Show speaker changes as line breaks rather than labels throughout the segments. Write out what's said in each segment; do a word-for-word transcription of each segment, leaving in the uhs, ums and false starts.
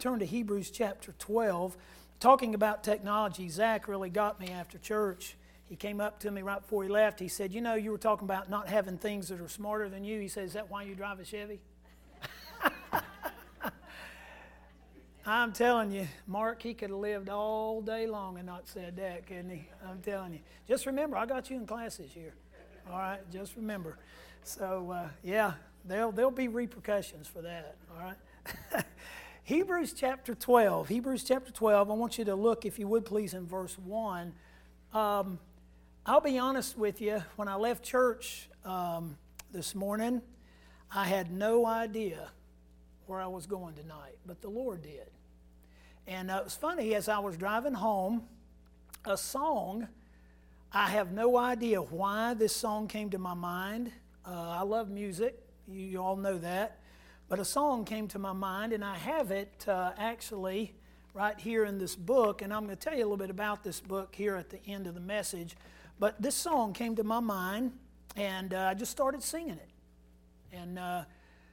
turn to Hebrews chapter twelve. Talking about technology, Zach really got me after church. He came up to me right before he left. He said, you know, you were talking about not having things that are smarter than you. He said, is that why you drive a Chevy? I'm telling you, Mark, he could have lived all day long and not said that, couldn't he? I'm telling you. Just remember, I got you in class this year. All right, just remember. So, uh, yeah, there'll, there'll be repercussions for that, all right? Hebrews chapter twelve. Hebrews chapter twelve. I want you to look, if you would please, in verse one. Um, I'll be honest with you. When I left church um, this morning, I had no idea where I was going tonight, but the Lord did. And uh, it was funny, as I was driving home, a song, I have no idea why this song came to my mind. Uh, I love music. You, you all know that. But a song came to my mind, and I have it uh, actually right here in this book, and I'm going to tell you a little bit about this book here at the end of the message. But this song came to my mind, and uh, I just started singing it. And uh,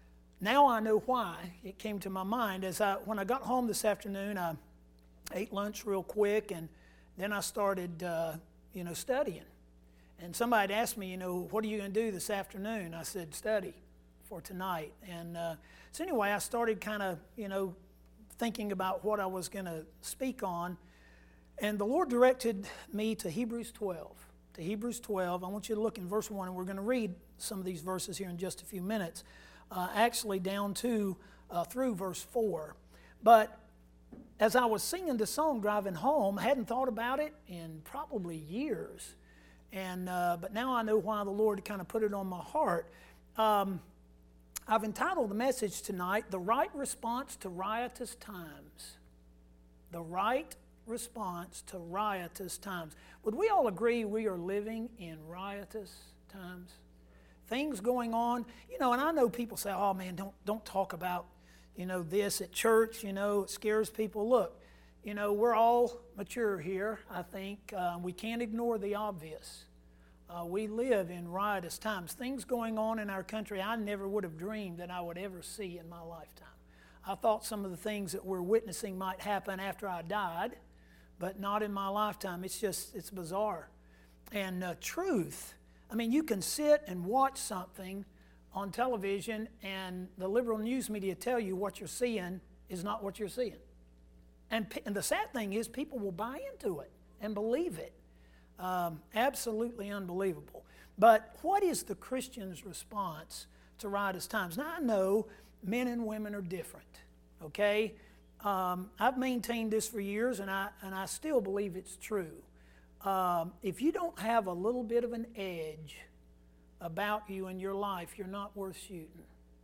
now I know why it came to my mind. As I, when I got home this afternoon, I ate lunch real quick, and then I started, uh, you know, studying. And somebody had asked me, you know, what are you going to do this afternoon? I said, study for tonight. And uh, so anyway, I started kind of, you know, thinking about what I was going to speak on. And the Lord directed me to Hebrews twelve. To Hebrews twelve. I want you to look in verse one, and we're going to read some of these verses here in just a few minutes. Uh, actually down to, uh, through verse four. But as I was singing the song driving home, I hadn't thought about it in probably years. And uh, but now I know why the Lord kind of put it on my heart. Um, I've entitled the message tonight, The Right Response to Riotous Times. The Right Response to Riotous Times. Would we all agree we are living in riotous times? Things going on, you know, and I know people say, oh man, don't don't talk about, you know, this at church, you know, it scares people. Look, you know, we're all mature here, I think. Uh, we can't ignore the obvious. Uh, we live in riotous times. Things going on in our country I never would have dreamed that I would ever see in my lifetime. I thought some of the things that we're witnessing might happen after I died, but not in my lifetime. It's just, it's bizarre. And uh, truth, I mean, you can sit and watch something on television and the liberal news media tell you what you're seeing is not what you're seeing. And, and the sad thing is people will buy into it and believe it. Um, absolutely unbelievable. But what is the Christian's response to riotous times? Now, I know men and women are different, okay? Um, I've maintained this for years, and I, and I still believe it's true. Um, if you don't have a little bit of an edge about you in your life, you're not worth shooting.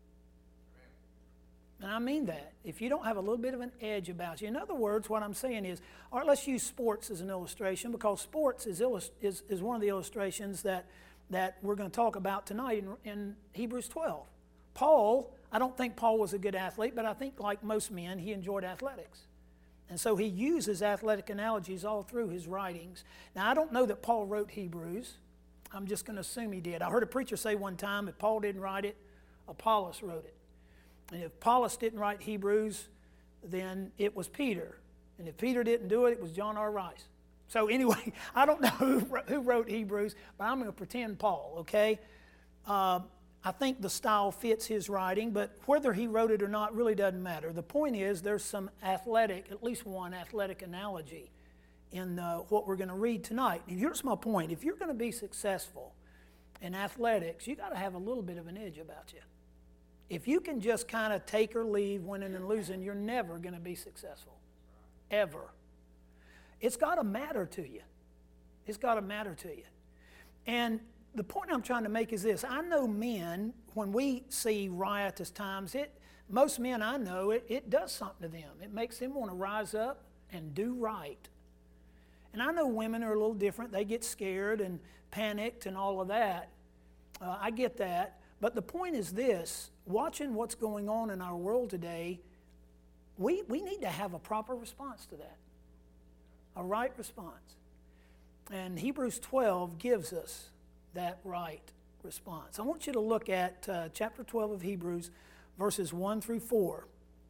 And I mean that. If you don't have a little bit of an edge about you. In other words, what I'm saying is, all right, let's use sports as an illustration, because sports is, illust- is, is one of the illustrations that, that we're going to talk about tonight in, in Hebrews twelve. Paul, I don't think Paul was a good athlete, but I think like most men, he enjoyed athletics. And so he uses athletic analogies all through his writings. Now, I don't know that Paul wrote Hebrews. I'm just going to assume he did. I heard a preacher say one time, if Paul didn't write it, Apollos wrote it. And if Apollos didn't write Hebrews, then it was Peter. And if Peter didn't do it, it was John R. Rice. So anyway, I don't know who, who wrote Hebrews, but I'm going to pretend Paul, okay? Uh, I think the style fits his writing, but whether he wrote it or not really doesn't matter. The point is there's some athletic, at least one athletic analogy in uh, what we're going to read tonight. And here's my point. If you're going to be successful in athletics, you got to have a little bit of an edge about you. If you can just kind of take or leave, winning and losing, you're never going to be successful, ever. It's got to matter to you. It's got to matter to you. And the point I'm trying to make is this. I know men, when we see riotous times, it most men I know, it, it does something to them. It makes them want to rise up and do right. And I know women are a little different. They get scared and panicked and all of that. Uh, I get that. But the point is this. Watching what's going on in our world today, we, we need to have a proper response to that. A right response. And Hebrews twelve gives us that right response. I want you to look at uh, chapter twelve of Hebrews, verses one through four.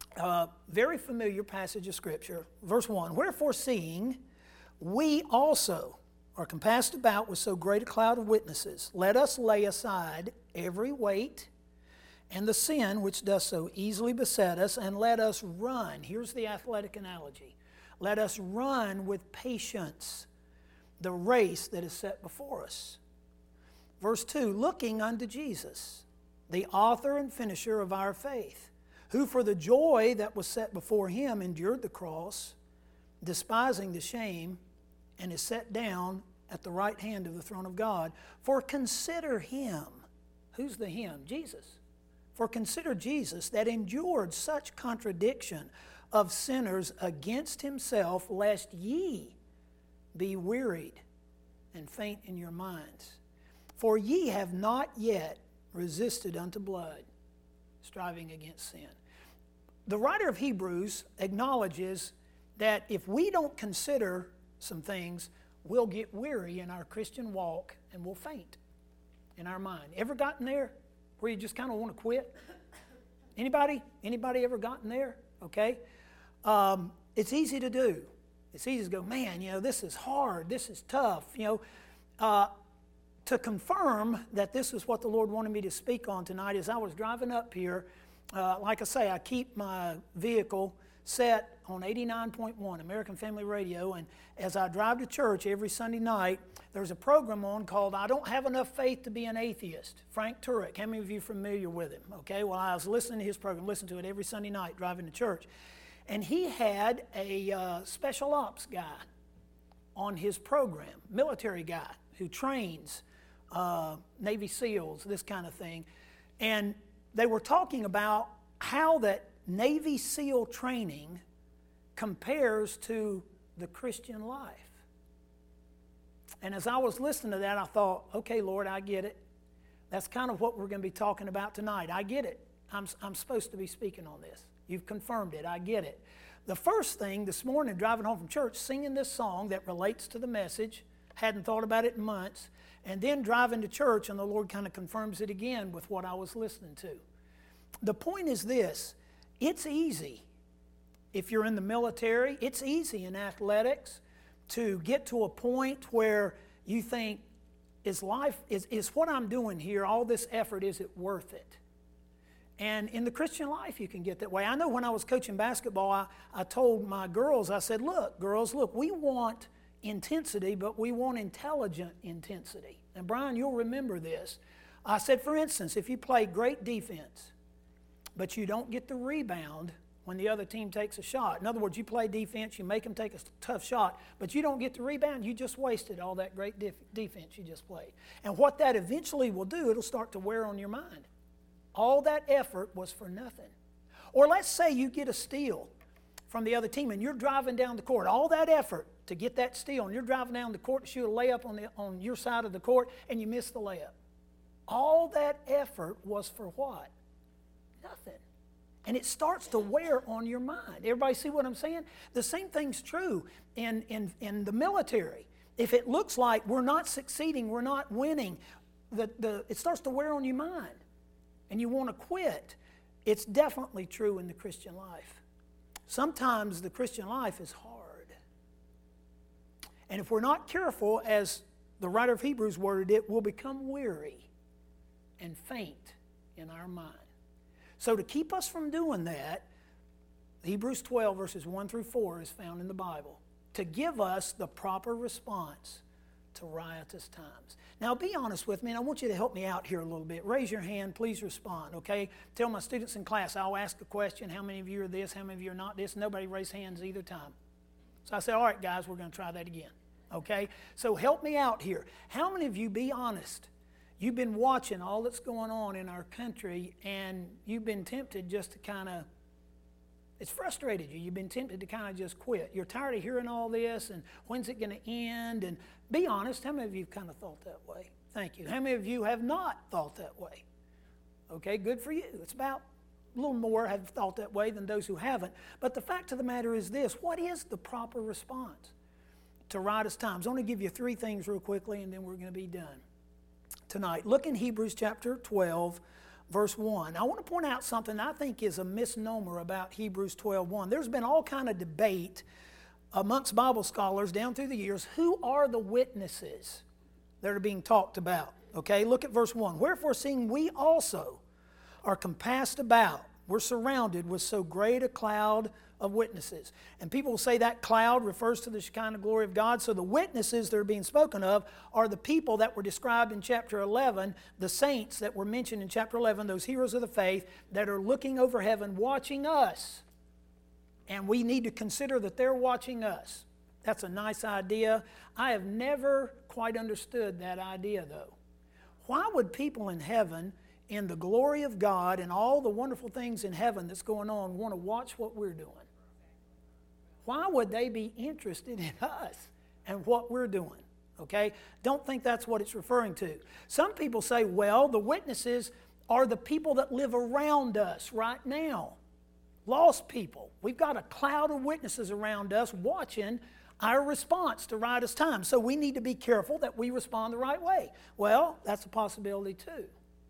Uh, very familiar passage of Scripture. Verse one, wherefore seeing we also are compassed about with so great a cloud of witnesses, let us lay aside every weight and the sin which does so easily beset us, and let us run. Here's the athletic analogy. Let us run with patience the race that is set before us. Verse two, looking unto Jesus, the author and finisher of our faith, who for the joy that was set before him endured the cross, despising the shame, and is set down at the right hand of the throne of God. For consider him. Who's the him? Jesus. For consider Jesus that endured such contradiction of sinners against himself, lest ye be wearied and faint in your minds. For ye have not yet resisted unto blood, striving against sin. The writer of Hebrews acknowledges that if we don't consider some things, we'll get weary in our Christian walk and we'll faint in our mind. Ever gotten there where you just kind of want to quit? Anybody? Anybody ever gotten there? Okay. Um, it's easy to do. It's easy to go, man, you know, this is hard. This is tough. You know, uh, to confirm that this is what the Lord wanted me to speak on tonight, as I was driving up here, uh, like I say, I keep my vehicle set on eighty-nine point one American Family Radio, and as I drive to church every Sunday night, there's a program on called I Don't Have Enough Faith to Be an Atheist. Frank Turek, how many of you are familiar with him? Okay, well, I was listening to his program, listening to it every Sunday night driving to church, and he had a uh, special ops guy on his program, military guy who trains uh, Navy SEALs, this kind of thing, and they were talking about how that Navy SEAL training compares to the Christian life. And as I was listening to that, I thought, okay, Lord, I get it. That's kind of what we're going to be talking about tonight. I get it. I'm, I'm supposed to be speaking on this. You've confirmed it. I get it. The first thing this morning, driving home from church, singing this song that relates to the message, hadn't thought about it in months, and then driving to church, and the Lord kind of confirms it again with what I was listening to. The point is this. It's easy if you're in the military. It's easy in athletics to get to a point where you think, is life, is, is what I'm doing here, all this effort, is it worth it? And in the Christian life, you can get that way. I know when I was coaching basketball, I, I told my girls, I said, look, girls, look, we want intensity, but we want intelligent intensity. And Brian, you'll remember this. I said, for instance, if you play great defense, but you don't get the rebound when the other team takes a shot. In other words, you play defense, you make them take a tough shot, but you don't get the rebound, you just wasted all that great def- defense you just played. And what that eventually will do, it'll start to wear on your mind. All that effort was for nothing. Or let's say you get a steal from the other team and you're driving down the court. All that effort to get that steal, and you're driving down the court to shoot a layup on, the, on your side of the court, and you miss the layup. All that effort was for what? Nothing. And it starts to wear on your mind. Everybody see what I'm saying? The same thing's true in, in, in the military. If it looks like we're not succeeding, we're not winning, the, the, it starts to wear on your mind and you want to quit. It's definitely true in the Christian life. Sometimes the Christian life is hard. And if we're not careful, as the writer of Hebrews worded it, we'll become weary and faint in our mind. So to keep us from doing that, Hebrews twelve verses one through four is found in the Bible to give us the proper response to riotous times. Now be honest with me, and I want you to help me out here a little bit. Raise your hand, please respond, okay? Tell my students in class, I'll ask a question, how many of you are this, how many of you are not this? Nobody raised hands either time. So I said, all right guys, we're going to try that again, okay? So help me out here. How many of you, be honest, you've been watching all that's going on in our country and you've been tempted just to kind of, it's frustrated you. You've been tempted to kind of just quit. You're tired of hearing all this and when's it going to end? And be honest, how many of you have kind of thought that way? Thank you. How many of you have not thought that way? Okay, good for you. It's about a little more have thought that way than those who haven't. But the fact of the matter is this, what is the proper response to riotous times? I want to give you three things real quickly and then we're going to be done tonight. Look in Hebrews chapter twelve, verse one. I want to point out something I think is a misnomer about Hebrews twelve one. There's been all kind of debate amongst Bible scholars down through the years. Who are the witnesses that are being talked about? Okay, look at verse one. Wherefore, seeing we also are compassed about, we're surrounded with so great a cloud of witnesses. And people will say that cloud refers to the Shekinah glory of God. So the witnesses that are being spoken of are the people that were described in chapter eleven, the saints that were mentioned in chapter eleven, those heroes of the faith that are looking over heaven, watching us. And we need to consider that they're watching us. That's a nice idea. I have never quite understood that idea, though. Why would people in heaven, in the glory of God and all the wonderful things in heaven that's going on, want to watch what we're doing? Why would they be interested in us and what we're doing? Okay? Don't think that's what it's referring to. Some people say, well, the witnesses are the people that live around us right now. Lost people. We've got a cloud of witnesses around us watching our response to righteous time. So we need to be careful that we respond the right way. Well, that's a possibility too.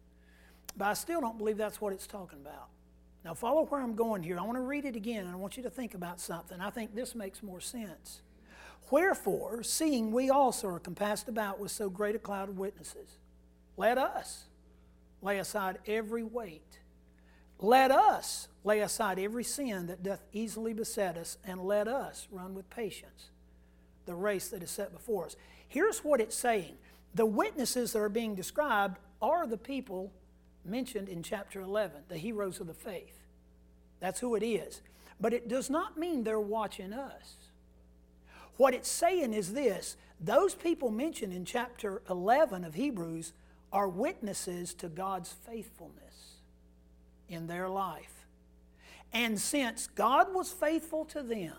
But I still don't believe that's what it's talking about. Now follow where I'm going here. I want to read it again, and I want you to think about something. I think this makes more sense. Wherefore, seeing we also are compassed about with so great a cloud of witnesses, let us lay aside every weight. Let us lay aside every sin that doth easily beset us, and let us run with patience the race that is set before us. Here's what it's saying. The witnesses that are being described are the people mentioned in chapter eleven, the heroes of the faith. That's who it is. But it does not mean they're watching us. What it's saying is this: those people mentioned in chapter eleven of Hebrews are witnesses to God's faithfulness in their life. And since God was faithful to them,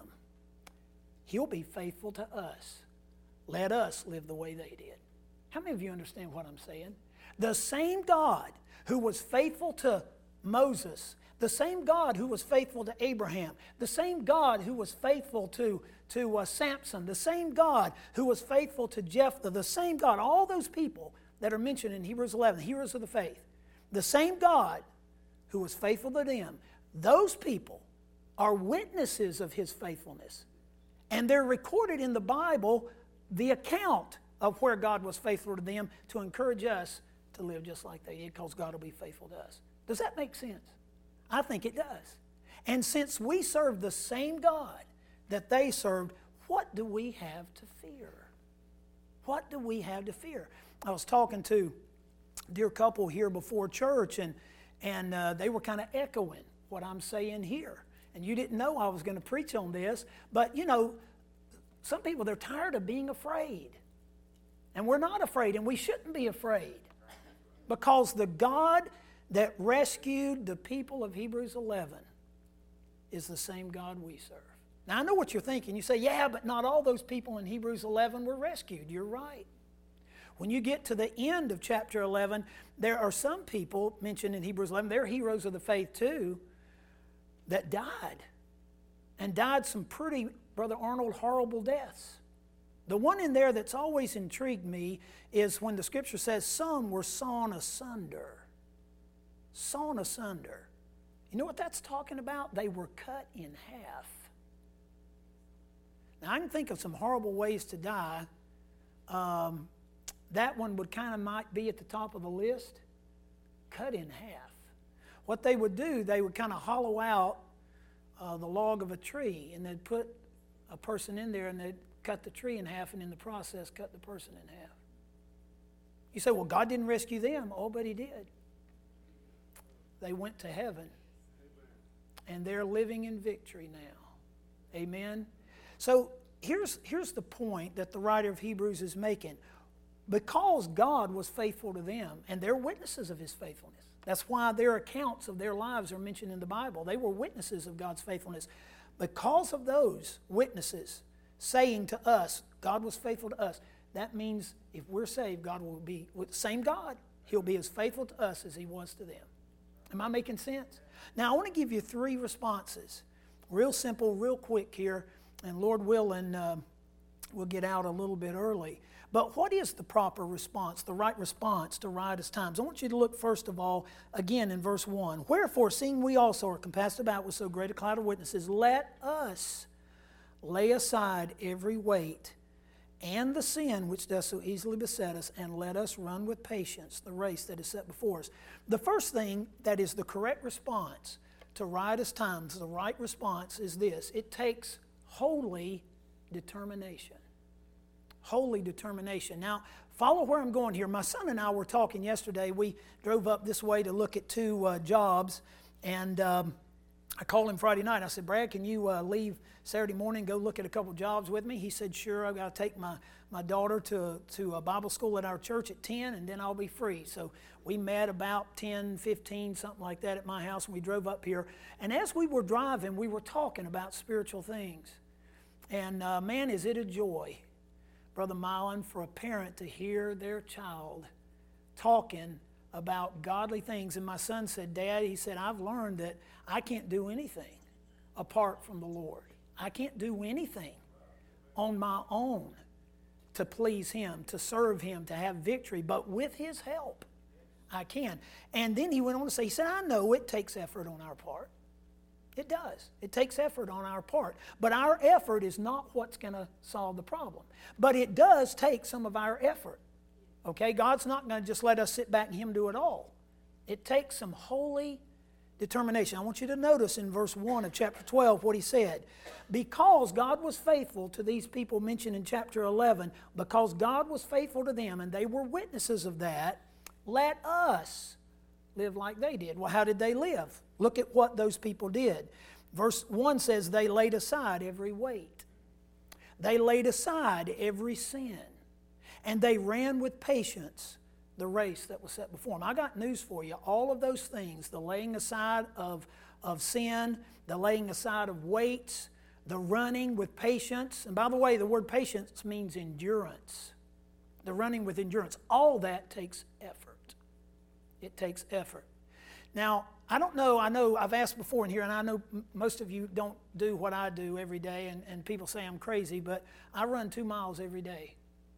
He'll be faithful to us. Let us live the way they did. How many of you understand what I'm saying? The same God who was faithful to Moses, the same God who was faithful to Abraham, the same God who was faithful to, to uh, Samson, the same God who was faithful to Jephthah, the same God, all those people that are mentioned in Hebrews eleven, the heroes of the faith, the same God who was faithful to them, those people are witnesses of His faithfulness. And they're recorded in the Bible, the account of where God was faithful to them, to encourage us to live just like they did, because God will be faithful to us. Does that make sense? I think it does. And since we serve the same God that they served, what do we have to fear? What do we have to fear? I was talking to a dear couple here before church, and, and uh, they were kind of echoing what I'm saying here. And you didn't know I was going to preach on this, but you know, some people, they're tired of being afraid. And we're not afraid, and we shouldn't be afraid. Because the God that rescued the people of Hebrews eleven is the same God we serve. Now, I know what you're thinking. You say, yeah, but not all those people in Hebrews eleven were rescued. You're right. When you get to the end of chapter eleven, there are some people mentioned in Hebrews eleven, they're heroes of the faith too, that died. And died some pretty, Brother Arnold, horrible deaths. The one in there that's always intrigued me is when the Scripture says some were sawn asunder. Sawn asunder. You know what that's talking about? They were cut in half. Now, I can think of some horrible ways to die. Um, that one would kind of might be at the top of the list. Cut in half. What they would do, they would kind of hollow out uh, the log of a tree, and they'd put a person in there, and they'd cut the tree in half, and in the process cut the person in half. You say, well, God didn't rescue them. Oh, but He did. They went to heaven. And they're living in victory now. Amen? So here's, here's the point that the writer of Hebrews is making. Because God was faithful to them, and they're witnesses of His faithfulness. That's why their accounts of their lives are mentioned in the Bible. They were witnesses of God's faithfulness. Because of those witnesses saying to us, God was faithful to us, that means if we're saved, God will be, with the same God, He'll be as faithful to us as He was to them. Am I making sense? Now, I want to give you three responses. Real simple, real quick here, and Lord willing, uh, we'll get out a little bit early. But what is the proper response, the right response to riotous times? I want you to look first of all, again in verse one. Wherefore, seeing we also are compassed about with so great a cloud of witnesses, let us lay aside every weight and the sin which does so easily beset us, and let us run with patience the race that is set before us. The first thing that is the correct response to riotous times, the right response is this: it takes holy determination. Holy determination. Now, follow where I'm going here. My son and I were talking yesterday. We drove up this way to look at two uh, jobs, and um, I called him Friday night. I said, Brad, can you uh, leave Saturday morning, go look at a couple jobs with me? He said, sure. I've got to take my, my daughter to, to a Bible school at our church at ten, and then I'll be free. So we met about ten, fifteen, something like that at my house, and we drove up here. And as we were driving, we were talking about spiritual things. And uh, man, is it a joy, Brother Milan, for a parent to hear their child talking about godly things. And my son said, Dad, he said, I've learned that I can't do anything apart from the Lord. I can't do anything on my own to please Him, to serve Him, to have victory. But with His help, I can. And then he went on to say, he said, I know it takes effort on our part. It does. It takes effort on our part. But our effort is not what's going to solve the problem. But it does take some of our effort. Okay? God's not going to just let us sit back and Him do it all. It takes some holy determination. I want you to notice in verse one of chapter twelve what he said. Because God was faithful to these people mentioned in chapter eleven, because God was faithful to them and they were witnesses of that, let us live like they did. Well, how did they live? Look at what those people did. Verse one says they laid aside every weight. They laid aside every sin. And they ran with patience the race that was set before them. I got news for you. All of those things, the laying aside of, of sin, the laying aside of weights, the running with patience. And by the way, the word patience means endurance. The running with endurance. All that takes effort. It takes effort. Now, I don't know, I know I've asked before in here, and I know m- most of you don't do what I do every day, and, and people say I'm crazy, but I run two miles every day.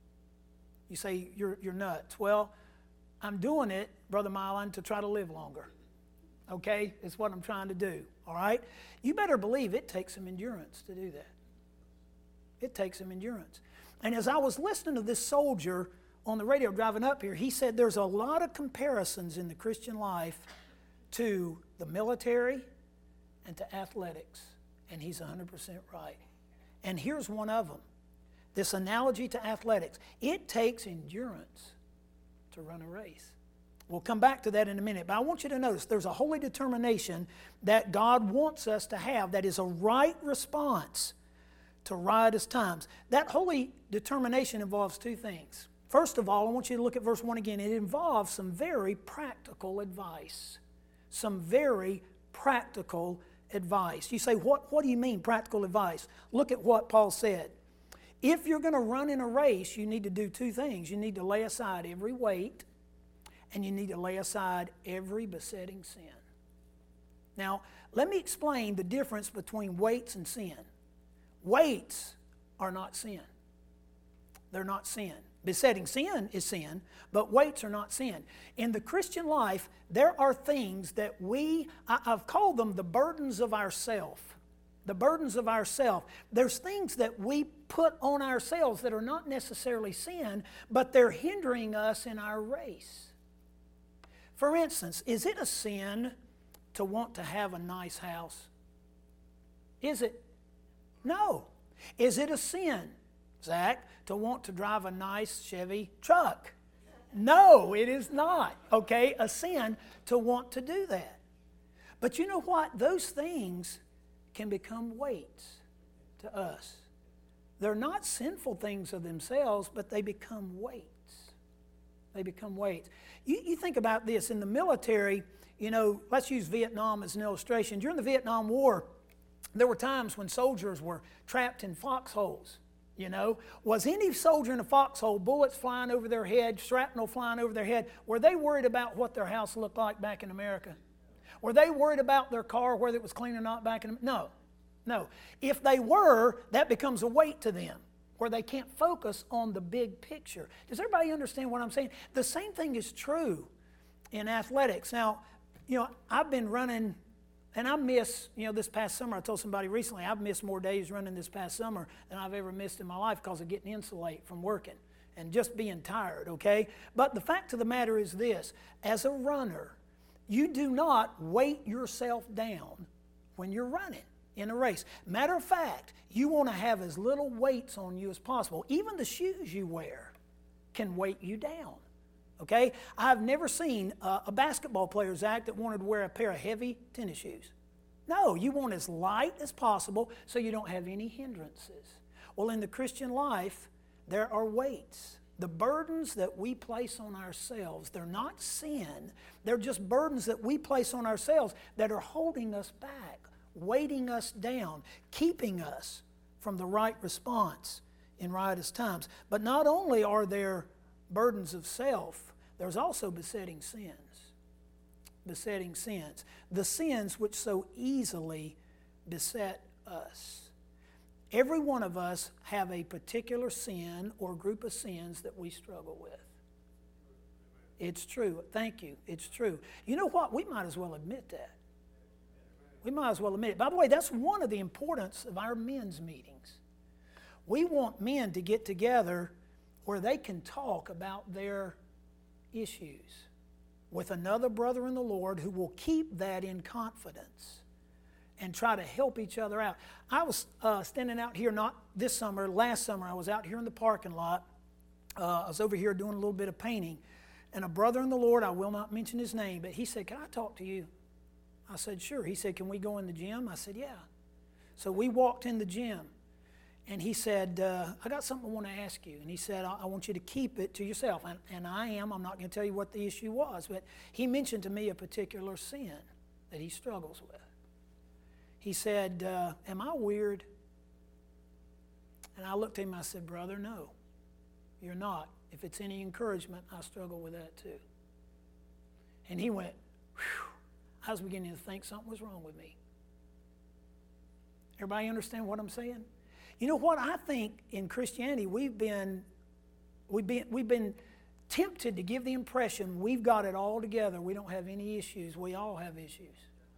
You say, you're, you're nuts. Well, I'm doing it, Brother Milan, to try to live longer. Okay? It's what I'm trying to do. All right? You better believe it takes some endurance to do that. It takes some endurance. And as I was listening to this soldier on the radio driving up here, he said there's a lot of comparisons in the Christian life to the military and to athletics. And he's one hundred percent right. And here's one of them. This analogy to athletics. It takes endurance to run a race. We'll come back to that in a minute. But I want you to notice there's a holy determination that God wants us to have that is a right response to riotous times. That holy determination involves two things. First of all, I want you to look at verse one again. It involves some very practical advice. Some very practical advice. You say, what, what do you mean practical advice? Look at what Paul said. If you're going to run in a race, you need to do two things. You need to lay aside every weight, and you need to lay aside every besetting sin. Now, let me explain the difference between weights and sin. Weights are not sin. They're not sin. Besetting sin is sin, but weights are not sin. In the Christian life, there are things that we, I, I've called them the burdens of ourself. The burdens of ourself. There's things that we put on ourselves that are not necessarily sin, but they're hindering us in our race. For instance, is it a sin to want to have a nice house? Is it? No. Is it a sin, Zach, to want to drive a nice Chevy truck? No, it is not. Okay, a sin to want to do that. But you know what? Those things can become weights to us. They're not sinful things of themselves, but they become weights. They become weights. You, you think about this. In the military, you know, let's use Vietnam as an illustration. During the Vietnam War, there were times when soldiers were trapped in foxholes. You know, was any soldier in a foxhole, bullets flying over their head, shrapnel flying over their head, were they worried about what their house looked like back in America? Were they worried about their car, whether it was clean or not back in? No, no. If they were, that becomes a weight to them. where they can't focus on the big picture. Does everybody understand what I'm saying? The same thing is true in athletics. Now, you know, I've been running, and I miss, you know, this past summer, I told somebody recently, I've missed more days running this past summer than I've ever missed in my life because of getting insulate from working and just being tired, okay? But the fact of the matter is this, as a runner, you do not weight yourself down when you're running in a race. Matter of fact, you want to have as little weights on you as possible. Even the shoes you wear can weight you down, okay? I've never seen a, a basketball player, Zach, that wanted to wear a pair of heavy tennis shoes. No, you want as light as possible so you don't have any hindrances. Well, in the Christian life, there are weights. The burdens that we place on ourselves, they're not sin. They're just burdens that we place on ourselves that are holding us back, weighting us down, keeping us from the right response in riotous times. But not only are there burdens of self, there's also besetting sins. Besetting sins. The sins which so easily beset us. Every one of us have a particular sin or group of sins that we struggle with. It's true. Thank you. It's true. You know what? We might as well admit that. We might as well admit it. By the way, that's one of the importance of our men's meetings. We want men to get together where they can talk about their issues with another brother in the Lord who will keep that in confidence and try to help each other out. I was uh, standing out here, not this summer, last summer, I was out here in the parking lot. Uh, I was over here doing a little bit of painting. And a brother in the Lord, I will not mention his name, but he said, "Can I talk to you?" I said, "Sure." He said, "Can we go in the gym?" I said, "Yeah." So we walked in the gym. And he said, uh, "I got something I want to ask you." And he said, I, I want you to keep it to yourself. And, and I am. I'm not going to tell you what the issue was. But he mentioned to me a particular sin that he struggles with. He said, uh, "Am I weird?" And I looked at him and I said, "Brother, no, you're not. If it's any encouragement, I struggle with that too." And he went, whew. I was beginning to think something was wrong with me. Everybody understand what I'm saying? You know what? I think in Christianity we've been, we've been, we've been tempted to give the impression we've got it all together. We don't have any issues. We all have issues.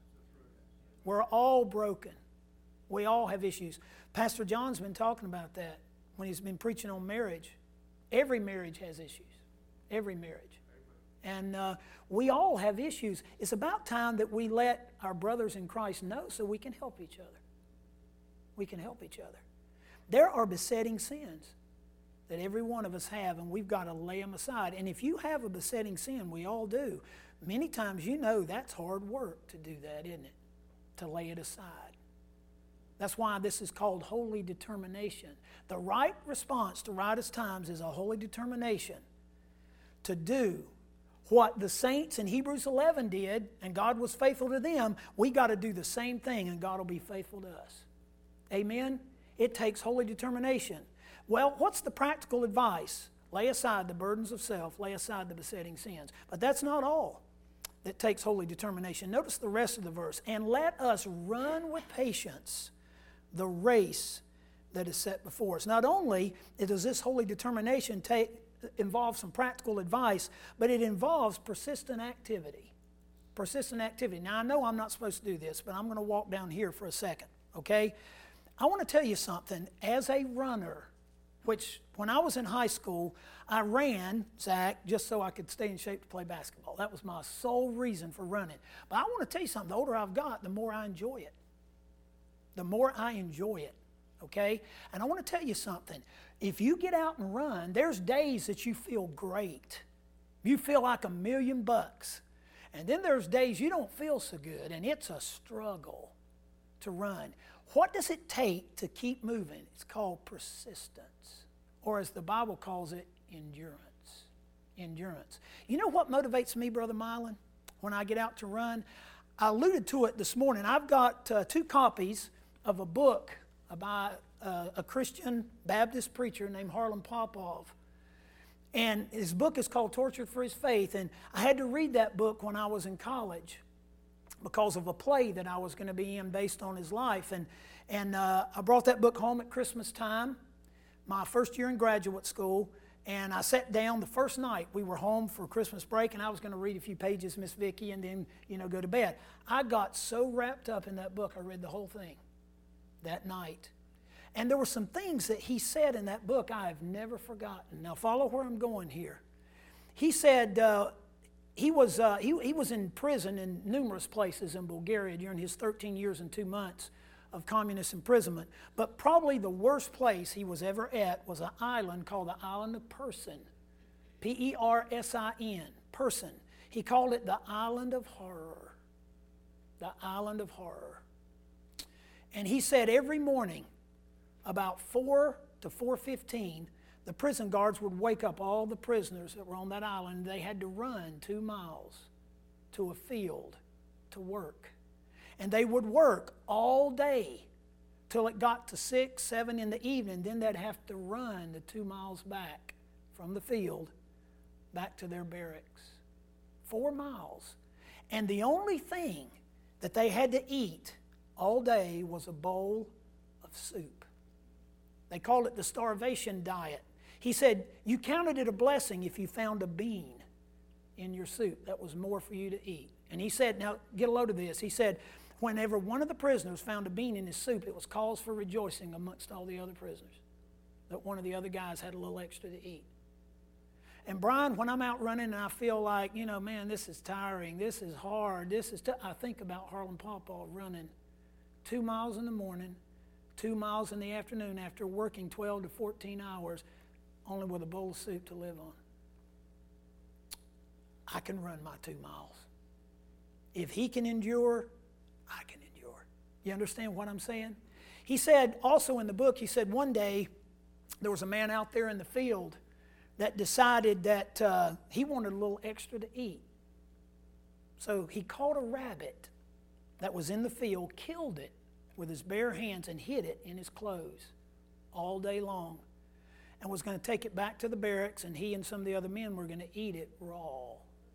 We're all broken. We all have issues. Pastor John's been talking about that when he's been preaching on marriage. Every marriage has issues. Every marriage. And uh, we all have issues. It's about time that we let our brothers in Christ know so we can help each other. We can help each other. There are besetting sins that every one of us have, and we've got to lay them aside. And if you have a besetting sin, we all do, many times you know that's hard work to do that, isn't it? To lay it aside. That's why this is called holy determination. The right response to riotous times is a holy determination to do what the saints in Hebrews eleven did, and God was faithful to them. We got to do the same thing, and God will be faithful to us. Amen? It takes holy determination. Well, what's the practical advice? Lay aside the burdens of self, lay aside the besetting sins. But that's not all that takes holy determination. Notice the rest of the verse. And let us run with patience the race that is set before us. Not only does this holy determination take, involve some practical advice, but it involves persistent activity. Persistent activity. Now, I know I'm not supposed to do this, but I'm going to walk down here for a second, okay? I want to tell you something. As a runner, which when I was in high school, I ran, Zach, just so I could stay in shape to play basketball. That was my sole reason for running. But I want to tell you something. The older I've got, the more I enjoy it. The more I enjoy it, okay? And I want to tell you something. If you get out and run, there's days that you feel great. You feel like a million bucks. And then there's days you don't feel so good, and it's a struggle to run. What does it take to keep moving? It's called persistence, or as the Bible calls it, endurance. Endurance. You know what motivates me, Brother Milan, when I get out to run? I alluded to it this morning. I've got uh, two copies of a book by uh, a Christian Baptist preacher named Harlan Popov. And his book is called Tortured for His Faith. And I had to read that book when I was in college because of a play that I was going to be in based on his life. And, and uh, I brought that book home at Christmas time. my first year in graduate school, and I sat down the first night. We were home for Christmas break, and I was going to read a few pages, Miss Vicki, and then, you know, go to bed. I got so wrapped up in that book, I read the whole thing that night. And there were some things that he said in that book I have never forgotten. Now, follow where I'm going here. He said uh, he, was, uh, he, he was in prison in numerous places in Bulgaria during his thirteen years and two months of communist imprisonment. But probably the worst place he was ever at was an island called the Island of Person. P E R S I N, Person. He called it the Island of Horror. The Island of Horror. And he said every morning, about four to four fifteen, the prison guards would wake up all the prisoners that were on that island. They had to run two miles to a field to work. And they would work all day till it got to six, seven in the evening. Then they'd have to run the two miles back from the field back to their barracks. Four miles. And the only thing that they had to eat all day was a bowl of soup. They called it the starvation diet. He said, you counted it a blessing if you found a bean in your soup. That was more for you to eat. And he said, now get a load of this. He said, whenever one of the prisoners found a bean in his soup, it was cause for rejoicing amongst all the other prisoners that one of the other guys had a little extra to eat. And Brian, when I'm out running and I feel like, you know, man, this is tiring, this is hard, this is, t-, I think about Harlan Pawpaw running two miles in the morning, two miles in the afternoon after working twelve to fourteen hours, only with a bowl of soup to live on. I can run my two miles. If he can endure, I can endure. You understand what I'm saying? He said also in the book, he said one day there was a man out there in the field that decided that uh, he wanted a little extra to eat. So he caught a rabbit that was in the field, killed it with his bare hands and hid it in his clothes all day long, and was going to take it back to the barracks, and he and some of the other men were going to eat it raw.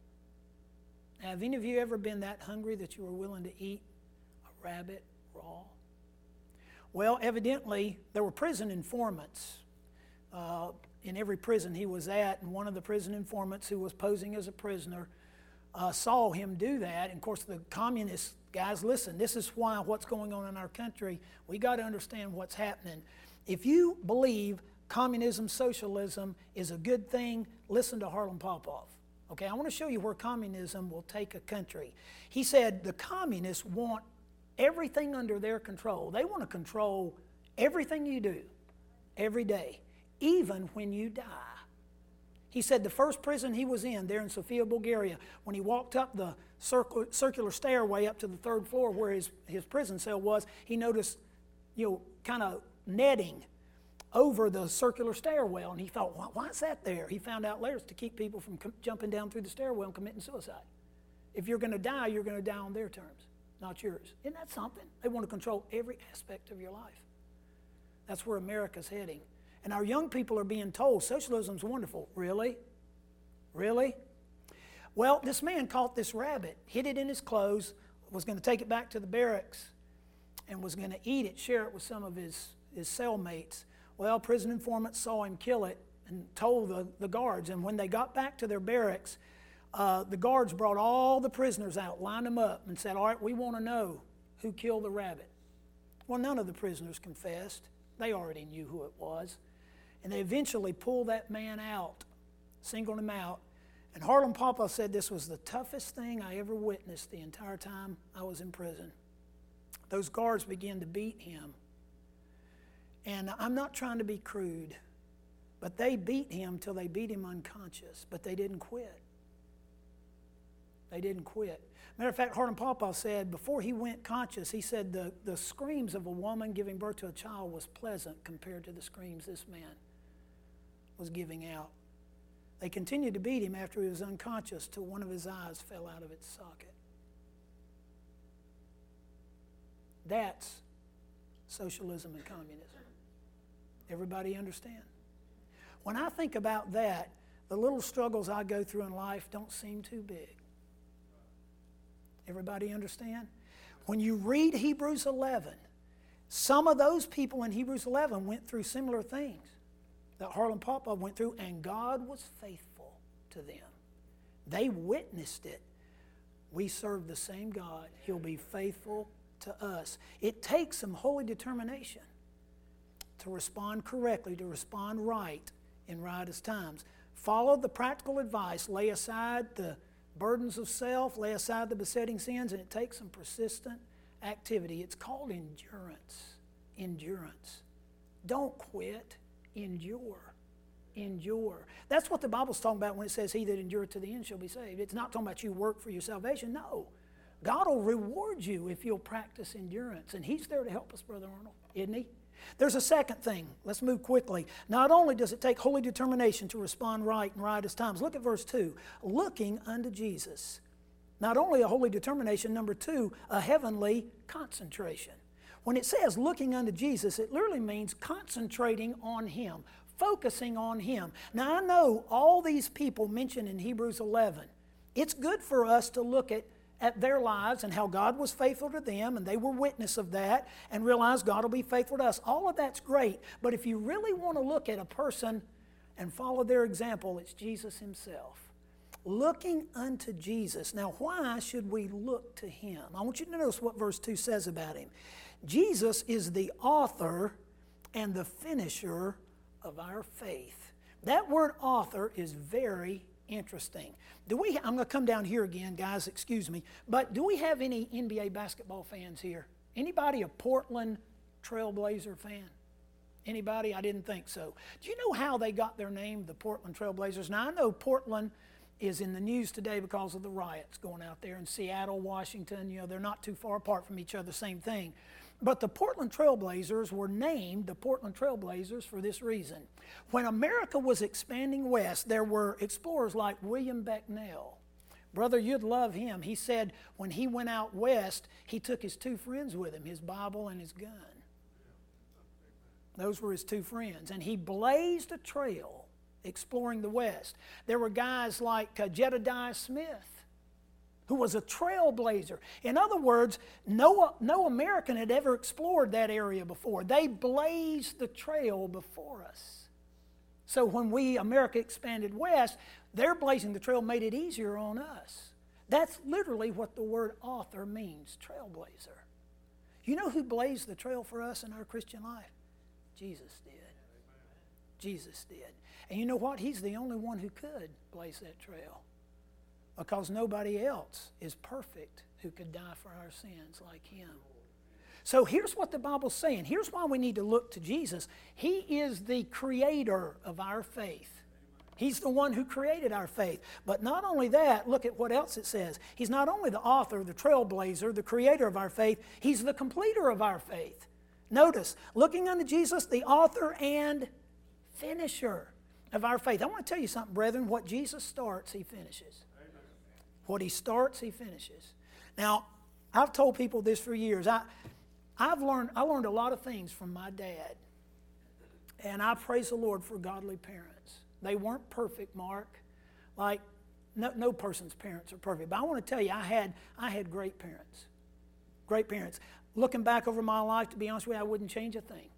Now, have any of you ever been that hungry that you were willing to eat a rabbit raw? Well, evidently, there were prison informants uh, in every prison he was at, and one of the prison informants who was posing as a prisoner uh, saw him do that. And of course, the communist guys, listen, this is why what's going on in our country, we got to understand what's happening. If you believe communism, socialism is a good thing, listen to Harlan Pawpaw. Okay, I want to show you where communism will take a country. He said the communists want everything under their control. They want to control everything you do every day, even when you die. He said the first prison he was in there in Sofia, Bulgaria, when he walked up the circular, circular stairway up to the third floor where his, his prison cell was, he noticed, you know, kind of netting over the circular stairwell, and he thought, why, why is that there? He found out later it's to keep people from com- jumping down through the stairwell and committing suicide. If you're going to die, you're going to die on their terms, not yours. Isn't that something? They want to control every aspect of your life. That's where America's heading. And our young people are being told socialism's wonderful. Really? Really? Well, this man caught this rabbit, hid it in his clothes, was going to take it back to the barracks, and was going to eat it, share it with some of his, his cellmates. Well, prison informants saw him kill it and told the, the guards. And when they got back to their barracks, uh, the guards brought all the prisoners out, lined them up, and said, all right, we want to know who killed the rabbit. Well, none of the prisoners confessed. They already knew who it was. And they eventually pulled that man out, singled him out. And Harlan Pawpaw said this was the toughest thing I ever witnessed the entire time I was in prison. Those guards began to beat him. And I'm not trying to be crude, but they beat him till they beat him unconscious, but they didn't quit. They didn't quit. Matter of fact, Harlan Pawpaw said before he went conscious, he said the, the screams of a woman giving birth to a child was pleasant compared to the screams this man was giving out. They continued to beat him after he was unconscious till one of his eyes fell out of its socket. That's socialism and communism. Everybody understand? When I think about that, the little struggles I go through in life don't seem too big. Everybody understand? When you read Hebrews eleven, some of those people in Hebrews eleven went through similar things. that Harlan Popov went through, and God was faithful to them. They witnessed it. We serve the same God. He'll be faithful to us. It takes some holy determination to respond correctly, to respond right in riotous times. Follow the practical advice. Lay aside the burdens of self, lay aside the besetting sins, and it takes some persistent activity. It's called endurance. Endurance. Don't quit. Endure. Endure. That's what the Bible's talking about when it says, he that endureth to the end shall be saved. It's not talking about you work for your salvation. No. God will reward you if you'll practice endurance. And he's there to help us, Brother Arnold, isn't he? There's a second thing. Let's move quickly. Not only does it take holy determination to respond right in riotous times. Look at verse two. Looking unto Jesus. Not only a holy determination, number two, a heavenly concentration. When it says looking unto Jesus, it literally means concentrating on him, focusing on him. Now I know all these people mentioned in Hebrews eleven. It's good for us to look at at their lives and how God was faithful to them, and they were witness of that, and realize God will be faithful to us. All of that's great, but if you really want to look at a person and follow their example, it's Jesus himself. Looking unto Jesus. Now, why should we look to him? I want you to notice what verse two says about him. Jesus is the author and the finisher of our faith. That word author is very interesting. Do we, I'm going to come down here again, guys, excuse me, but do we have any N B A basketball fans here? Anybody a Portland Trailblazer fan? Anybody? I didn't think so. Do you know how they got their name, the Portland Trailblazers? Now, I know Portland is in the news today because of the riots going out there in Seattle, Washington. You know, they're not too far apart from each other, same thing. But the Portland Trailblazers were named the Portland Trailblazers for this reason. When America was expanding west, there were explorers like William Becknell. Brother, you'd love him. He said when he went out west, he took his two friends with him, his Bible and his gun. Those were his two friends. And he blazed a trail exploring the west. There were guys like uh, Jedediah Smith, who was a trailblazer. In other words, no, no American had ever explored that area before. They blazed the trail before us. So when we, America, expanded west, their blazing the trail made it easier on us. That's literally what the word author means, trailblazer. You know who blazed the trail for us in our Christian life? Jesus did. Jesus did. And you know what? He's the only one who could blaze that trail, because nobody else is perfect who could die for our sins like him. So here's what the Bible's saying. Here's why we need to look to Jesus. He is the creator of our faith. He's the one who created our faith. But not only that, look at what else it says. He's not only the author, the trailblazer, the creator of our faith, he's the completer of our faith. Notice, looking unto Jesus, the author and finisher of our faith. I want to tell you something, brethren. What Jesus starts, he finishes. What he starts, he finishes. Now, I've told people this for years. I, I've learned, I learned a lot of things from my dad. And I praise the Lord for godly parents. They weren't perfect, Mark. Like, no, no person's parents are perfect. But I want to tell you, I had, I had great parents. Great parents. Looking back over my life, to be honest with you, I wouldn't change a thing.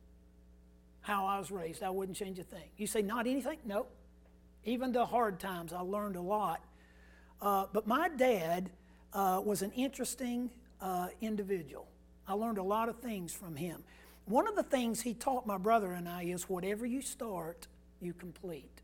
How I was raised, I wouldn't change a thing. You say, not anything? No. Even the hard times, I learned a lot. Uh, but my dad uh, was an interesting uh, individual. I learned a lot of things from him. One of the things he taught my brother and I is whatever you start, you complete.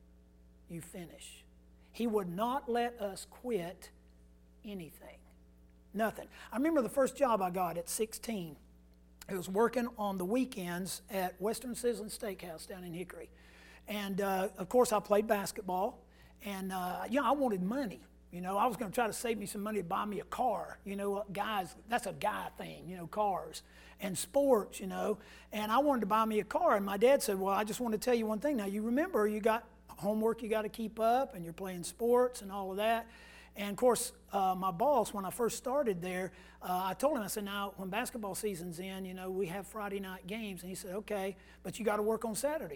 You finish. He would not let us quit anything. Nothing. I remember the first job I got at sixteen. I was working on the weekends at Western Sizzling Steakhouse down in Hickory. And, uh, of course, I played basketball. And, uh, you know, I wanted money. You know, I was going to try to save me some money to buy me a car. You know, guys, that's a guy thing, you know, cars and sports, you know. And I wanted to buy me a car. And my dad said, well, I just want to tell you one thing. Now, you remember you got homework you got to keep up, and you're playing sports and all of that. And, of course, uh, my boss, when I first started there, uh, I told him, I said, now, when basketball season's in, you know, we have Friday night games. And he said, okay, but you got to work on Saturday.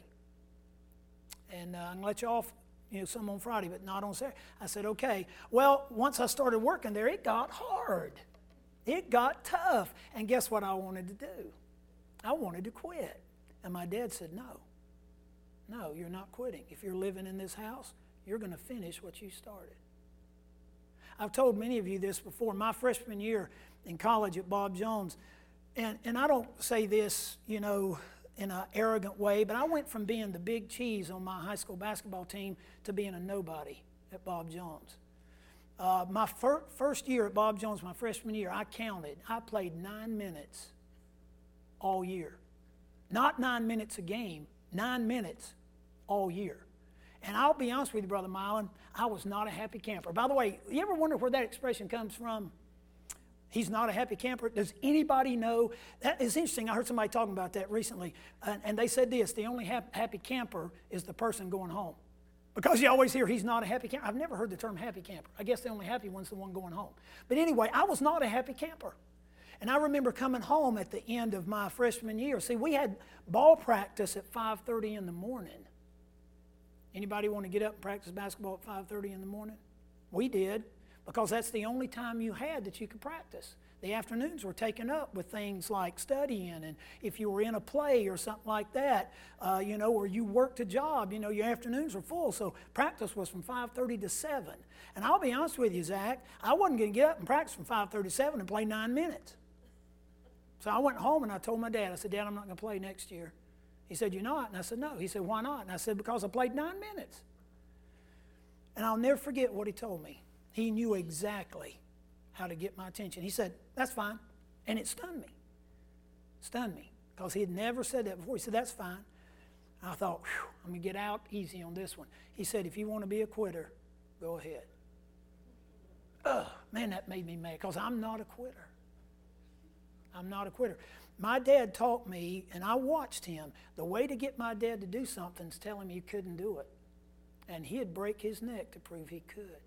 And uh, I'm going to let you off, you know, some on Friday, but not on Saturday. I said, okay. Well, once I started working there, it got hard. It got tough. And guess what I wanted to do? I wanted to quit. And my dad said, no. No, you're not quitting. If you're living in this house, you're going to finish what you started. I've told many of you this before. My freshman year in college at Bob Jones, and, and I don't say this, you know, in an arrogant way, but I went from being the big cheese on my high school basketball team to being a nobody at Bob Jones. Uh, my fir- first year at Bob Jones, my freshman year, I counted. I played nine minutes all year. Not nine minutes a game, nine minutes all year. And I'll be honest with you, Brother Milan, I was not a happy camper. By the way, you ever wonder where that expression comes from? He's not a happy camper. Does anybody know? That is interesting. I heard somebody talking about that recently. And, and they said this, the only hap- happy camper is the person going home. Because you always hear he's not a happy camper. I've never heard the term happy camper. I guess the only happy one's the one going home. But anyway, I was not a happy camper. And I remember coming home at the end of my freshman year. See, we had ball practice at five thirty in the morning. Anybody want to get up and practice basketball at five thirty in the morning? We did, because that's the only time you had that you could practice. The afternoons were taken up with things like studying, and if you were in a play or something like that, uh, you know, or you worked a job, you know, your afternoons were full. So practice was from five thirty to seven. And I'll be honest with you, Zach, I wasn't going to get up and practice from five thirty to seven and play nine minutes. So I went home and I told my dad, I said, Dad, I'm not going to play next year. He said, you're not? And I said, no. He said, why not? And I said, because I played nine minutes. And I'll never forget what he told me. He knew exactly how to get my attention. He said, that's fine. And it stunned me. Stunned me. Because he had never said that before. He said, that's fine. And I thought, whew, I'm going to get out easy on this one. He said, if you want to be a quitter, go ahead. Ugh, man, that made me mad, because I'm not a quitter. I'm not a quitter. My dad taught me, and I watched him, the way to get my dad to do something is tell him he couldn't do it. And he'd break his neck to prove he could.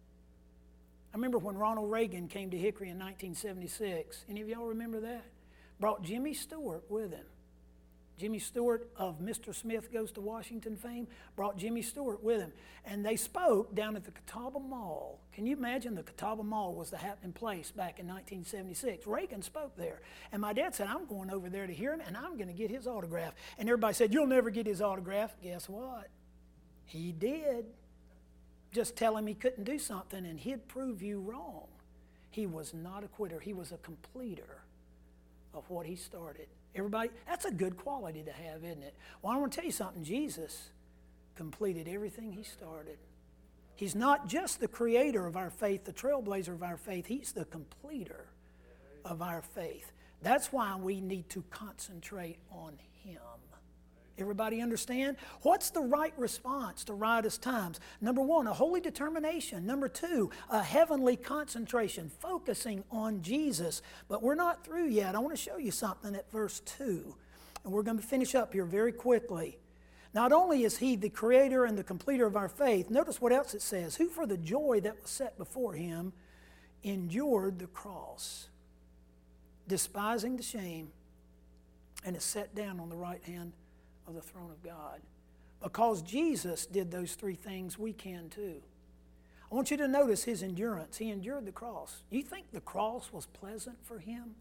I remember when Ronald Reagan came to Hickory in nineteen seventy-six. Any of y'all remember that? Brought Jimmy Stewart with him. Jimmy Stewart of Mister Smith Goes to Washington fame brought Jimmy Stewart with him. And they spoke down at the Catawba Mall. Can you imagine? The Catawba Mall was the happening place back in nineteen seventy-six. Reagan spoke there. And my dad said, I'm going over there to hear him, and I'm going to get his autograph. And everybody said, you'll never get his autograph. Guess what? He did. Just tell him he couldn't do something, and he'd prove you wrong. He was not a quitter. He was a completer of what he started. Everybody, that's a good quality to have, isn't it? Well, I want to tell you something. Jesus completed everything he started. He's not just the creator of our faith, the trailblazer of our faith. He's the completer of our faith. That's why we need to concentrate on him. Everybody understand? What's the right response to riotous times? Number one, a holy determination. Number two, a heavenly concentration, focusing on Jesus. But we're not through yet. I want to show you something at verse two. And we're going to finish up here very quickly. Not only is he the creator and the completer of our faith, notice what else it says. Who for the joy that was set before him endured the cross, despising the shame, and is set down on the right hand of the throne of God. Because Jesus did those three things, we can too. I want you to notice his endurance. He endured the cross. You think the cross was pleasant for him?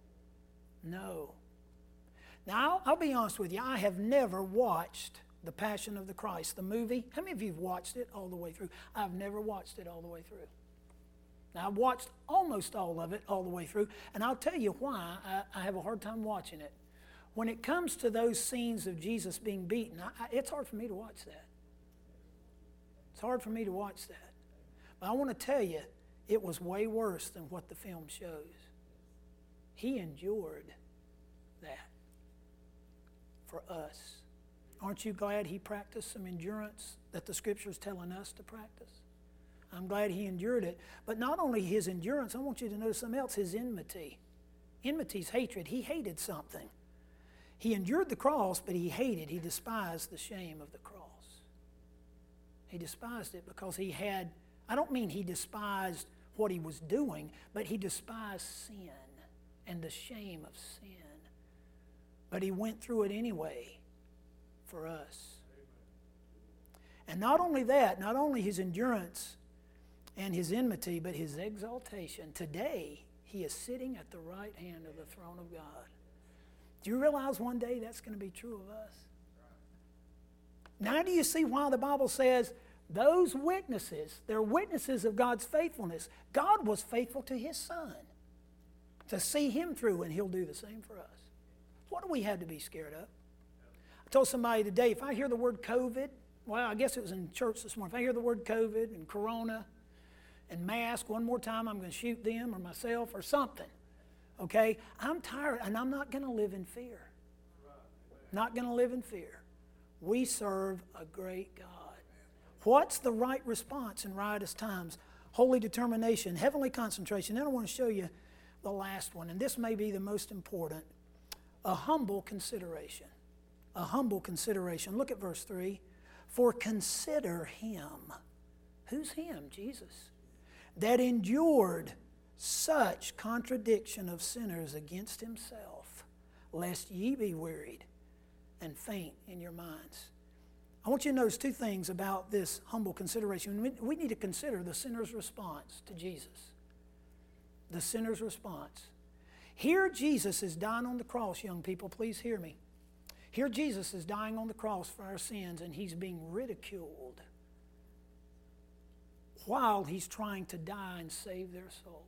No. Now, I'll, I'll be honest with you. I have never watched The Passion of the Christ, the movie. How many of you have watched it all the way through? I've never watched it all the way through. Now, I've watched almost all of it all the way through, and I'll tell you why I, I have a hard time watching it. When it comes to those scenes of Jesus being beaten, I, I, it's hard for me to watch that. It's hard for me to watch that. But I want to tell you, it was way worse than what the film shows. He endured that for us. Aren't you glad he practiced some endurance that the Scripture's telling us to practice? I'm glad he endured it. But not only his endurance, I want you to notice something else, his enmity. Enmity's hatred. He hated something. He endured the cross, but he hated, he despised the shame of the cross. He despised it because he had, I don't mean he despised what he was doing, but he despised sin and the shame of sin. But he went through it anyway for us. And not only that, not only his endurance and his enmity, but his exaltation. Today, he is sitting at the right hand of the throne of God. Do you realize one day that's going to be true of us? Now do you see why the Bible says those witnesses, they're witnesses of God's faithfulness. God was faithful to His Son to see Him through, and He'll do the same for us. What do we have to be scared of? I told somebody today, if I hear the word COVID, well, I guess it was in church this morning, if I hear the word COVID and corona and mask one more time, I'm going to shoot them or myself or something. Okay? I'm tired, and I'm not going to live in fear. Not going to live in fear. We serve a great God. What's the right response in riotous times? Holy determination, heavenly concentration. Then I want to show you the last one, and this may be the most important. A humble consideration. A humble consideration. Look at verse three. For consider Him. Who's Him? Jesus. That endured such contradiction of sinners against Himself, lest ye be wearied and faint in your minds. I want you to notice two things about this humble consideration. We need to consider the sinner's response to Jesus. The sinner's response. Here Jesus is dying on the cross, young people. Please hear me. Here Jesus is dying on the cross for our sins, and He's being ridiculed while He's trying to die and save their soul.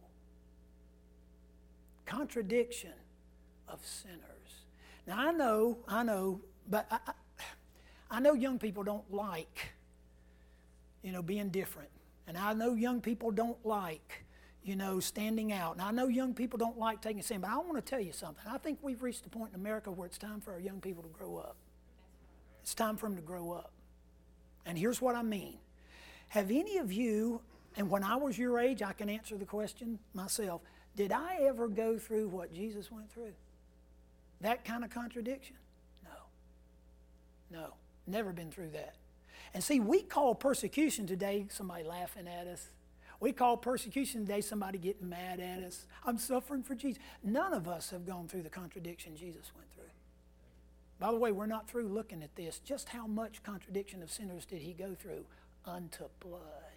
Contradiction of sinners. Now I know, I know, but I, I, I know young people don't like, you know, being different. And I know young people don't like, you know, standing out. And I know young people don't like taking a stand. But I want to tell you something. I think we've reached a point in America where it's time for our young people to grow up. It's time for them to grow up. And here's what I mean. Have any of you, and when I was your age, I can answer the question myself, did I ever go through what Jesus went through? That kind of contradiction? No. No. Never been through that. And see, we call persecution today somebody laughing at us. We call persecution today somebody getting mad at us. I'm suffering for Jesus. None of us have gone through the contradiction Jesus went through. By the way, we're not through looking at this. Just how much contradiction of sinners did He go through? Unto blood.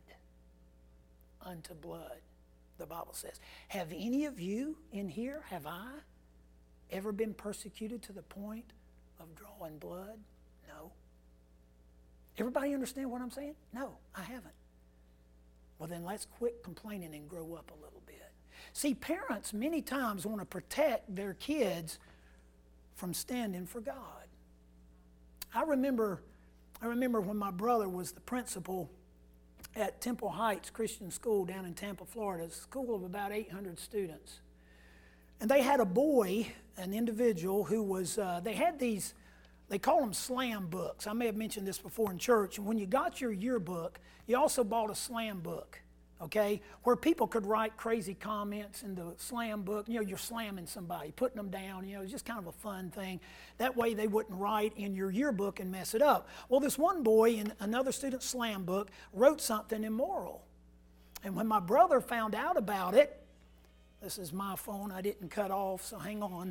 Unto blood, the Bible says. Have any of you in here, have I, ever been persecuted to the point of drawing blood? No. Everybody understand what I'm saying? No, I haven't. Well, then let's quit complaining and grow up a little bit. See, parents many times want to protect their kids from standing for God. I remember, I remember when my brother was the principal at Temple Heights Christian School down in Tampa, Florida, a school of about eight hundred students. And they had a boy, an individual who was, uh, they had these, they call them slam books. I may have mentioned this before in church. And when you got your yearbook, you also bought a slam book, okay, where people could write crazy comments in the slam book. You know, you're slamming somebody, putting them down. You know, it's just kind of a fun thing. That way they wouldn't write in your yearbook and mess it up. Well, this one boy in another student's slam book wrote something immoral. And when my brother found out about it, this is my phone. I didn't cut off, so hang on.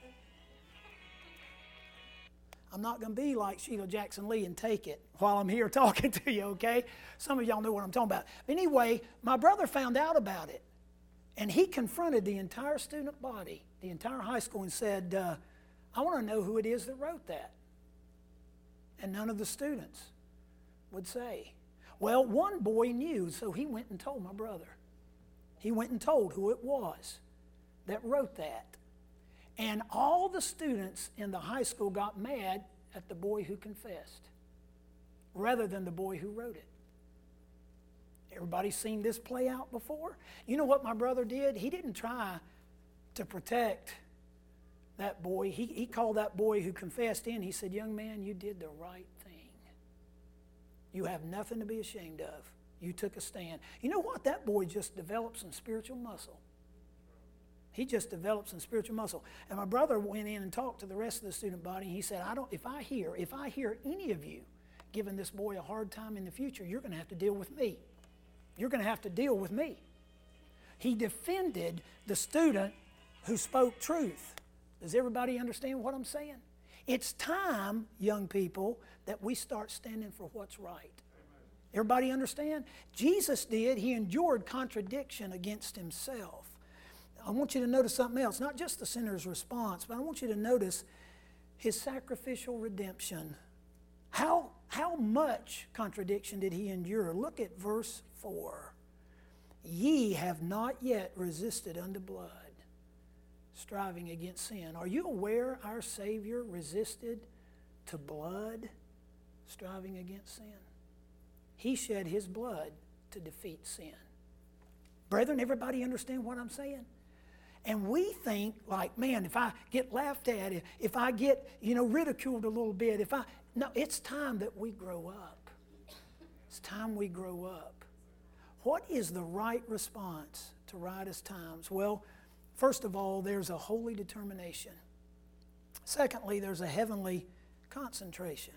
I'm not going to be like Sheila Jackson Lee and take it while I'm here talking to you, okay? Some of y'all know what I'm talking about. Anyway, my brother found out about it, and he confronted the entire student body, the entire high school, and said, uh, I want to know who it is that wrote that. And none of the students would say. Well, one boy knew, so he went and told my brother. He went and told who it was that wrote that. And all the students in the high school got mad at the boy who confessed rather than the boy who wrote it. Everybody seen this play out before? You know what my brother did? He didn't try to protect that boy. He, he called that boy who confessed in. He said, young man, you did the right thing. You have nothing to be ashamed of. You took a stand. You know what? That boy just developed some spiritual muscle. He just developed some spiritual muscle. And my brother went in and talked to the rest of the student body. He said, I don't, if I hear, if I hear any of you giving this boy a hard time in the future, you're going to have to deal with me. You're going to have to deal with me. He defended the student who spoke truth. Does everybody understand what I'm saying? It's time, young people, that we start standing for what's right. Everybody understand? Jesus did. He endured contradiction against himself. I want you to notice something else, not just the sinner's response, but I want you to notice his sacrificial redemption. How, how much contradiction did he endure? Look at verse four. Ye have not yet resisted unto blood, striving against sin. Are you aware our Savior resisted to blood, striving against sin? He shed his blood to defeat sin. Brethren, everybody understand what I'm saying? And we think like, man, if I get laughed at, if I get, you know, ridiculed a little bit, if I, no, it's time that we grow up. It's time we grow up. What is the right response to riotous times? Well, first of all, there's a holy determination. Secondly, there's a heavenly concentration.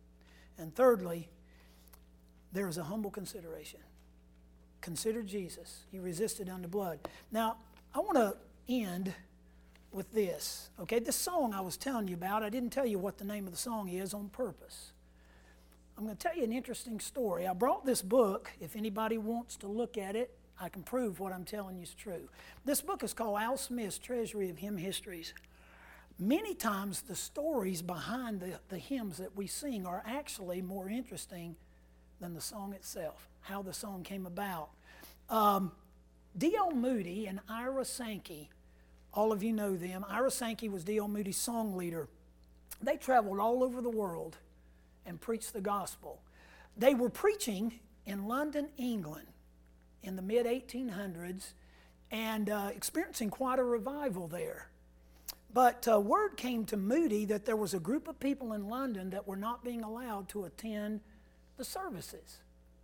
And thirdly, there's a humble consideration. Consider Jesus. He resisted unto blood. Now, I want to end with this. Okay, this song I was telling you about, I didn't tell you what the name of the song is on purpose. I'm going to tell you an interesting story. I brought this book. If anybody wants to look at it, I can prove what I'm telling you is true. This book is called Al Smith's Treasury of Hymn Histories. Many times the stories behind the, the hymns that we sing are actually more interesting than the song itself, how the song came about. Um, D L Moody and Ira Sankey, all of you know them. Ira Sankey was D L Moody's song leader. They traveled all over the world and preached the gospel. They were preaching in London, England in the mid eighteen hundreds and uh, experiencing quite a revival there. But uh, word came to Moody that there was a group of people in London that were not being allowed to attend the services.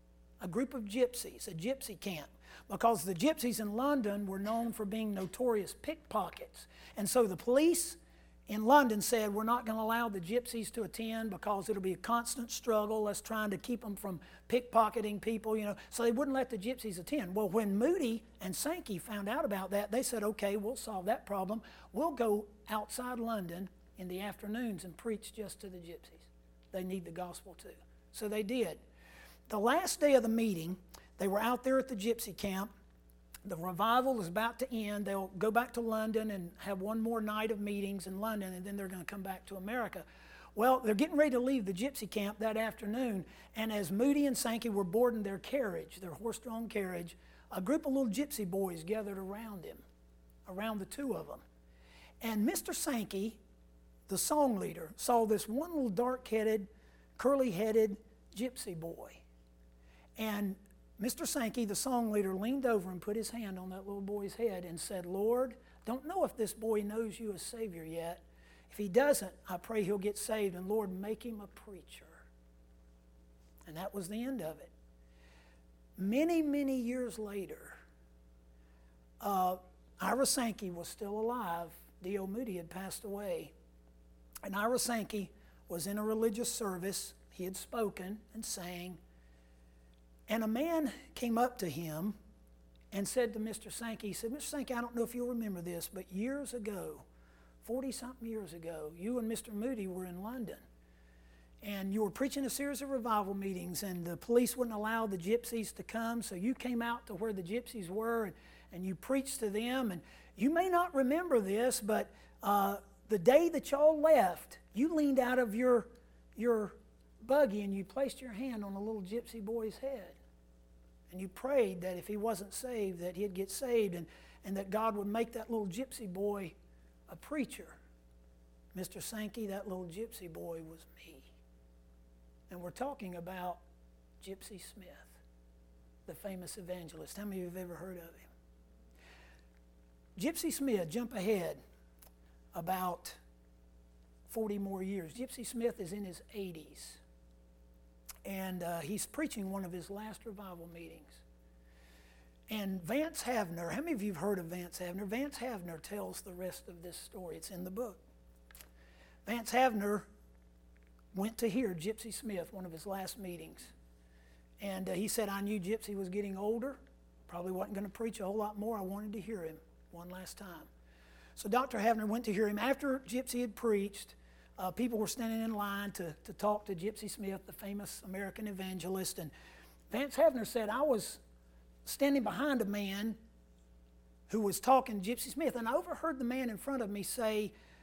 A group of gypsies, a gypsy camp, because the gypsies in London were known for being notorious pickpockets. And so the police in London said, we're not going to allow the gypsies to attend because it'll be a constant struggle. Let's trying to keep them from pickpocketing people, you know. So they wouldn't let the gypsies attend. Well, when Moody and Sankey found out about that, they said, okay, we'll solve that problem. We'll go outside London in the afternoons and preach just to the gypsies. They need the gospel too. So they did. The last day of the meeting, they were out there at the gypsy camp. The revival is about to end. They'll go back to London and have one more night of meetings in London, and then they're going to come back to America. Well, they're getting ready to leave the gypsy camp that afternoon, and as Moody and Sankey were boarding their carriage, their horse-drawn carriage, a group of little gypsy boys gathered around him, around the two of them. And Mister Sankey, the song leader, saw this one little dark-headed, curly-headed gypsy boy. And Mister Sankey, the song leader, leaned over and put his hand on that little boy's head and said, Lord, don't know if this boy knows you as Savior yet. If he doesn't, I pray he'll get saved, and Lord, make him a preacher. And that was the end of it. Many, many years later, uh, Ira Sankey was still alive. D L Moody had passed away. And Ira Sankey was in a religious service. He had spoken and sang. And a man came up to him and said to Mister Sankey, he said, Mister Sankey, I don't know if you'll remember this, but years ago, forty-something years ago, you and Mister Moody were in London. And you were preaching a series of revival meetings, and the police wouldn't allow the gypsies to come, so you came out to where the gypsies were, and, and you preached to them. And you may not remember this, but uh, the day that y'all left, you leaned out of your, your buggy and you placed your hand on a little gypsy boy's head. And you prayed that if he wasn't saved, that he'd get saved, and, and that God would make that little gypsy boy a preacher. Mister Sankey, that little gypsy boy was me. And we're talking about Gypsy Smith, the famous evangelist. How many of you have ever heard of him? Gypsy Smith, jump ahead about forty more years. Gypsy Smith is in his eighties. And uh, he's preaching one of his last revival meetings. And Vance Havner, how many of you have heard of Vance Havner? Vance Havner tells the rest of this story. It's in the book. Vance Havner went to hear Gypsy Smith, one of his last meetings. And uh, he said, I knew Gypsy was getting older, probably wasn't going to preach a whole lot more. I wanted to hear him one last time. So Doctor Havner went to hear him. After Gypsy had preached, Uh, people were standing in line to, to talk to Gypsy Smith, the famous American evangelist. And Vance Havner said, I was standing behind a man who was talking to Gypsy Smith, and I overheard the man in front of me say,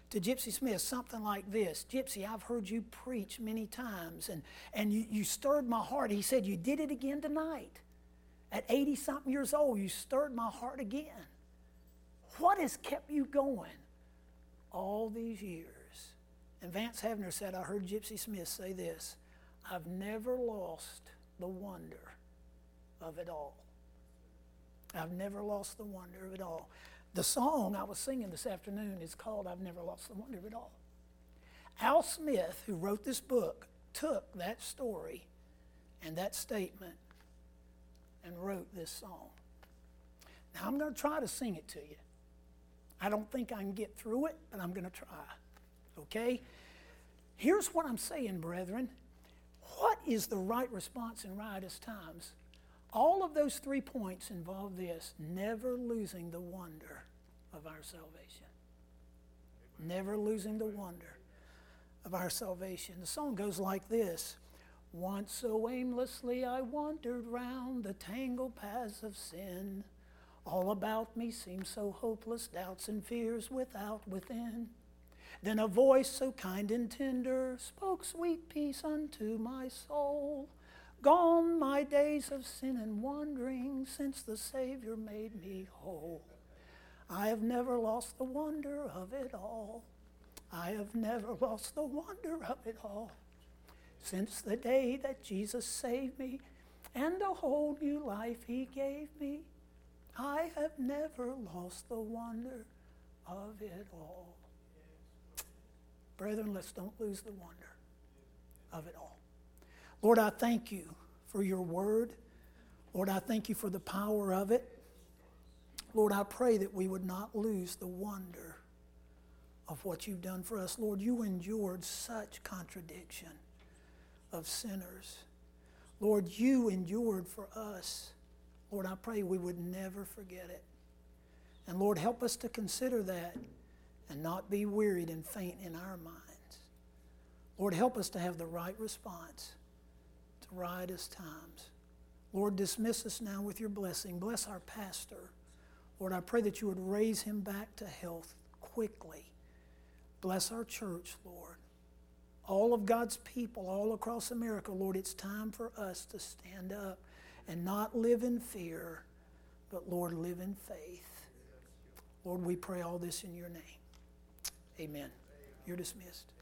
to Gypsy Smith something like this: Gypsy, I've heard you preach many times, and, and you, you stirred my heart. He said, you did it again tonight. At eighty-something years old, you stirred my heart again. What has kept you going all these years? And Vance Havner said, I heard Gypsy Smith say this: I've never lost the wonder of it all. I've never lost the wonder of it all. The song I was singing this afternoon is called I've Never Lost the Wonder of It All. Al Smith, who wrote this book, took that story and that statement and wrote this song. Now I'm going to try to sing it to you. I don't think I can get through it, but I'm going to try. Okay? Here's what I'm saying, brethren. What is the right response in riotous times? All of those three points involve this: never losing the wonder of our salvation. Never losing the wonder of our salvation. The song goes like this: once so aimlessly I wandered round the tangled paths of sin. All about me seemed so hopeless, doubts and fears without, within. Then a voice so kind and tender spoke sweet peace unto my soul. Gone my days of sin and wandering, since the Savior made me whole. I have never lost the wonder of it all. I have never lost the wonder of it all. Since the day that Jesus saved me and a whole new life He gave me, I have never lost the wonder of it all. Brethren, let's don't lose the wonder of it all. Lord, I thank you for your word. Lord, I thank you for the power of it. Lord, I pray that we would not lose the wonder of what you've done for us. Lord, you endured such contradiction of sinners. Lord, you endured for us. Lord, I pray we would never forget it. And Lord, help us to consider that and not be wearied and faint in our minds. Lord, help us to have the right response to riotous times. Lord, dismiss us now with your blessing. Bless our pastor. Lord, I pray that you would raise him back to health quickly. Bless our church, Lord. All of God's people all across America, Lord, it's time for us to stand up and not live in fear, but, Lord, live in faith. Lord, we pray all this in your name. Amen. You're dismissed.